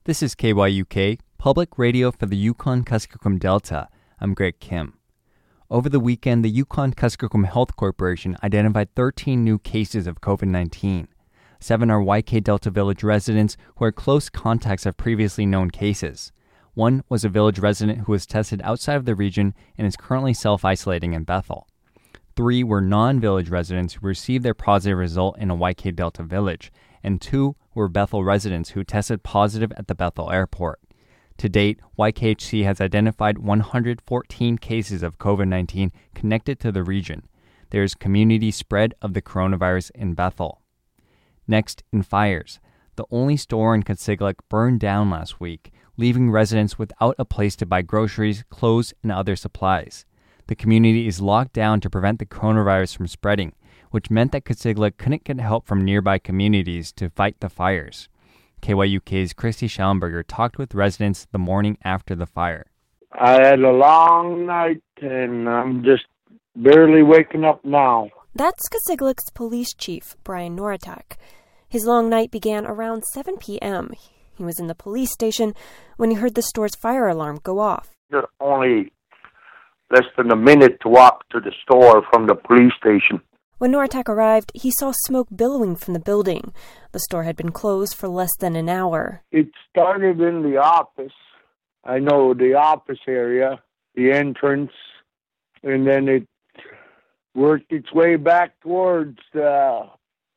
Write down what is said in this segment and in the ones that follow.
This is KYUK, public radio for the Yukon-Kuskokwim Delta. I'm Greg Kim. Over the weekend, the Yukon-Kuskokwim Health Corporation identified 13 new cases of COVID-19. 7 are YK Delta Village residents who are close contacts of previously known cases. 1 was a village resident who was tested outside of the region and is currently self-isolating in Bethel. 3 were non-village residents who received their positive result in a YK Delta village, and 2 were Bethel residents who tested positive at the Bethel airport. To date, YKHC has identified 114 cases of COVID-19 connected to the region. There is community spread of the coronavirus in Bethel. Next, in fires. The only store in Kasiglik burned down last week, leaving residents without a place to buy groceries, clothes, and other supplies. The community is locked down to prevent the coronavirus from spreading, which meant that Kasiglik couldn't get help from nearby communities to fight the fires. KYUK's Christy Schallenberger talked with residents the morning after the fire. I had a long night, and I'm just barely waking up now. That's Kasiglik's police chief, Brian Noritak. His long night began around 7 p.m. He was in the police station when he heard the store's fire alarm go off. There's only less than a minute to walk to the store from the police station. When Noritak arrived, he saw smoke billowing from the building. The store had been closed for less than an hour. It started in the office. I know the office area, the entrance, and then it worked its way back towards the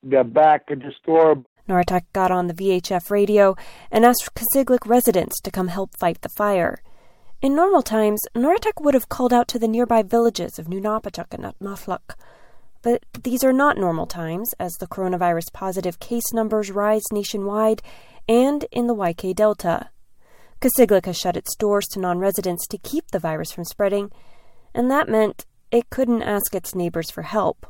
back of the store. Noritak got on the VHF radio and asked Kasiglik residents to come help fight the fire. In normal times, Noritak would have called out to the nearby villages of Nunapachuk and Atmafluk. But these are not normal times, as the coronavirus positive case numbers rise nationwide and in the YK Delta. Kasiglik has shut its doors to non-residents to keep the virus from spreading, and that meant it couldn't ask its neighbors for help.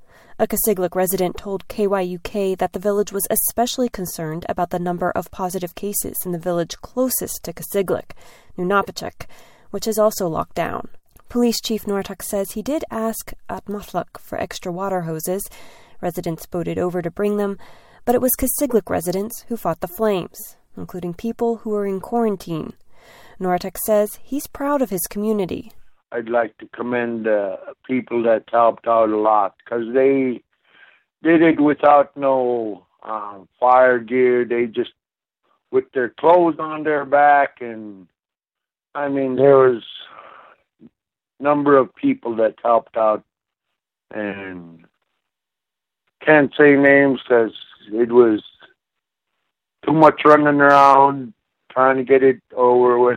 A Kasiglik resident told KYUK that the village was especially concerned about the number of positive cases in the village closest to Kasiglik, Nunapachuk, which is also locked down. Police Chief Noritak says he did ask Atmafluk for extra water hoses. Residents boated over to bring them, but it was Kasiglik residents who fought the flames, including people who were in quarantine. Noritak says he's proud of his community. I'd like to commend people that helped out a lot, because they did it without no fire gear. They just, with their clothes on their back, and I mean, there was number of people that helped out, and can't say names because it was too much running around trying to get it over with,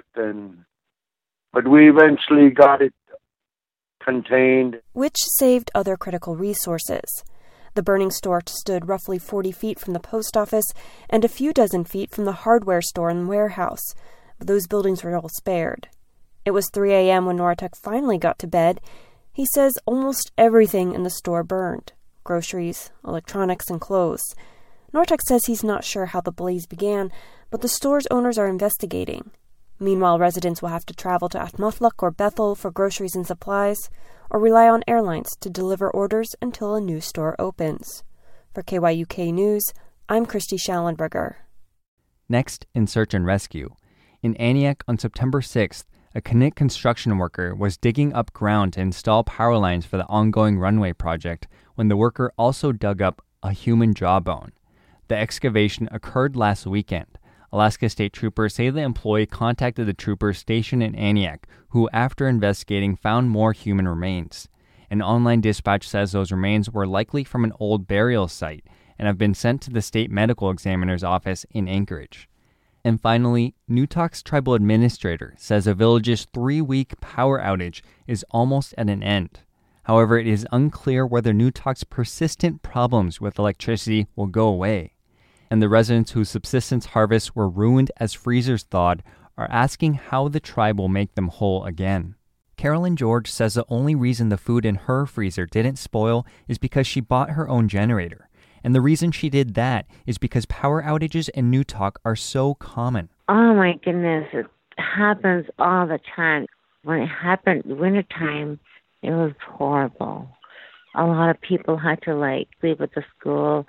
but we eventually got it contained, which saved other critical resources. The burning store stood roughly 40 feet from the post office and a few dozen feet from the hardware store and warehouse, but those buildings were all spared. It was 3 a.m. when Noritak finally got to bed. He says almost everything in the store burned: groceries, electronics, and clothes. Noritak says he's not sure how the blaze began, but the store's owners are investigating. Meanwhile, residents will have to travel to Atmafluk or Bethel for groceries and supplies, or rely on airlines to deliver orders until a new store opens. For KYUK News, I'm Christy Schallenberger. Next, in search and rescue. In Aniak on September 6th, a Knik construction worker was digging up ground to install power lines for the ongoing runway project when the worker also dug up a human jawbone. The excavation occurred last weekend. Alaska State Troopers say the employee contacted the troopers stationed in Aniak, who, after investigating, found more human remains. An online dispatch says those remains were likely from an old burial site and have been sent to the state medical examiner's office in Anchorage. And finally, Nutok's tribal administrator says the village's 3-week power outage is almost at an end. However, it is unclear whether Nutok's persistent problems with electricity will go away. And the residents whose subsistence harvests were ruined as freezers thawed are asking how the tribe will make them whole again. Carolyn George says the only reason the food in her freezer didn't spoil is because she bought her own generator. And the reason she did that is because power outages in Nutok are so common. Oh my goodness, it happens all the time. When it happened wintertime, it was horrible. A lot of people had to leave at the school.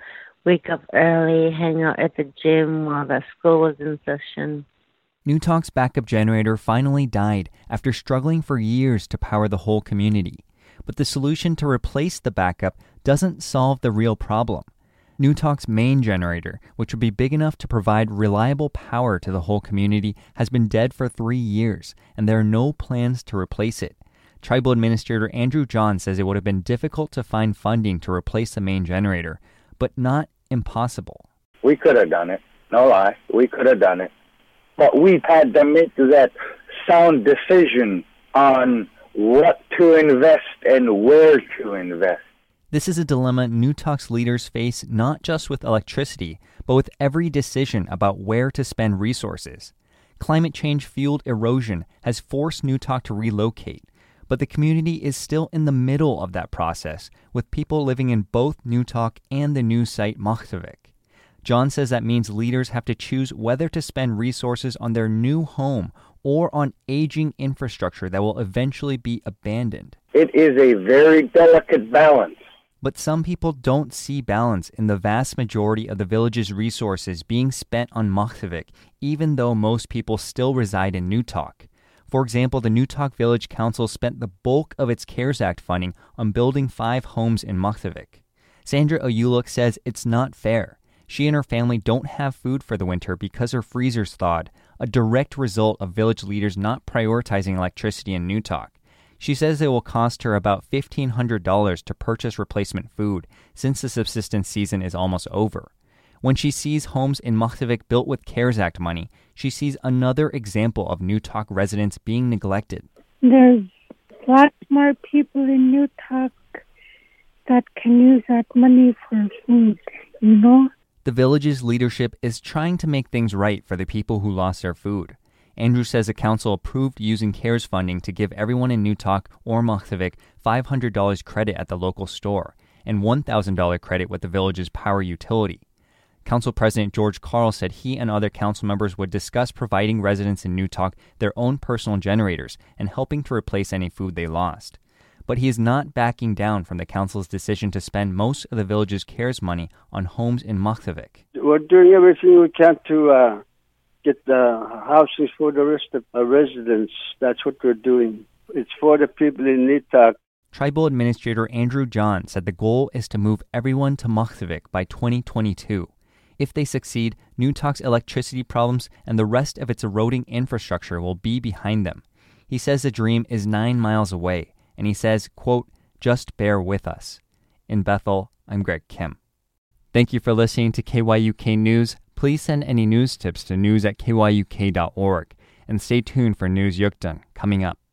wake up early, hang out at the gym while the school was in session. Newtalk's backup generator finally died after struggling for years to power the whole community. But the solution to replace the backup doesn't solve the real problem. Newtalk's main generator, which would be big enough to provide reliable power to the whole community, has been dead for 3 years, and there are no plans to replace it. Tribal Administrator Andrew John says it would have been difficult to find funding to replace the main generator, but not impossible. We could have done it. No lie. We could have done it. But we've had to make that sound decision on what to invest and where to invest. This is a dilemma Newtalk's leaders face not just with electricity, but with every decision about where to spend resources. Climate change-fueled erosion has forced Newtalk to relocate, but the community is still in the middle of that process, with people living in both Newtalk and the new site Maktivik. John says that means leaders have to choose whether to spend resources on their new home or on aging infrastructure that will eventually be abandoned. It is a very delicate balance. But some people don't see balance in the vast majority of the village's resources being spent on Maktivik, even though most people still reside in Newtalk. For example, the Newtalk Village Council spent the bulk of its CARES Act funding on building 5 homes in Maktivik. Sandra Oyuluk says it's not fair. She and her family don't have food for the winter because her freezer's thawed, a direct result of village leaders not prioritizing electricity in Newtalk. She says it will cost her about $1,500 to purchase replacement food since the subsistence season is almost over. When she sees homes in Maktivik built with CARES Act money, she sees another example of Newtalk residents being neglected. There's lots more people in Newtalk that can use that money for food, you know? The village's leadership is trying to make things right for the people who lost their food. Andrew says the council approved using CARES funding to give everyone in Newtalk or Maktivik $500 credit at the local store and $1,000 credit with the village's power utility. Council President George Carl said he and other council members would discuss providing residents in Newtalk their own personal generators and helping to replace any food they lost. But he is not backing down from the council's decision to spend most of the village's CARES money on homes in Maktivik. We're doing everything we can to get the houses for the rest of our residents. That's what we're doing. It's for the people in Newtalk. Tribal Administrator Andrew John said the goal is to move everyone to Maktivik by 2022. If they succeed, Newtalk's electricity problems and the rest of its eroding infrastructure will be behind them. He says the dream is 9 miles away, and he says, quote, "Just bear with us." In Bethel, I'm Greg Kim. Thank you for listening to KYUK News. Please send any news tips to news@kyuk.org, and stay tuned for News Yukdun coming up.